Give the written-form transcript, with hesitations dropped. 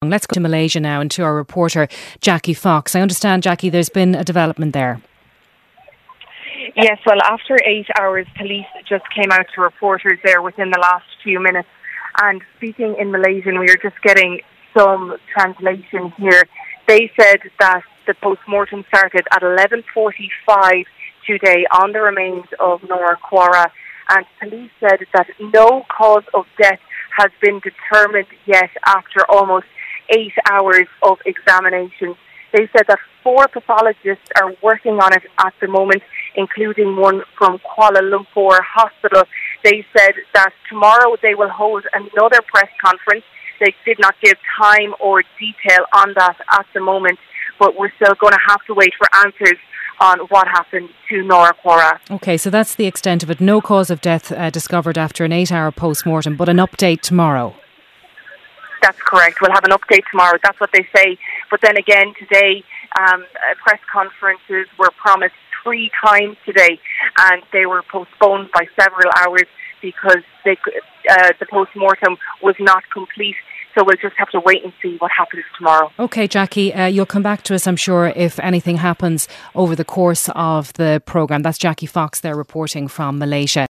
Let's go to Malaysia now and to our reporter, Jackie Fox. I understand, Jackie, there's been a development there. Yes, well, after 8 hours, police just came out to reporters there within the last few minutes. And speaking in Malaysian, we are just getting some translation here. They said that the post-mortem started at 11:45 today on the remains of Nora Quara. And police said that no cause of death has been determined yet after almost 8 hours of examination. They said that 4 pathologists are working on it at the moment, including one from Kuala Lumpur Hospital. They said that tomorrow they will hold another press conference. They did not give time or detail on that at the moment, but we're still going to have to wait for answers on what happened to Nora Quara. OK, so that's the extent of it. No cause of death discovered after an 8-hour post-mortem, but an update tomorrow. That's correct. We'll have an update tomorrow. That's what they say. But then again, today, press conferences were promised 3 times today, and they were postponed by several hours because the post-mortem was not complete. So we'll just have to wait and see what happens tomorrow. OK, Jackie, you'll come back to us, I'm sure, if anything happens over the course of the programme. That's Jackie Fox there reporting from Malaysia.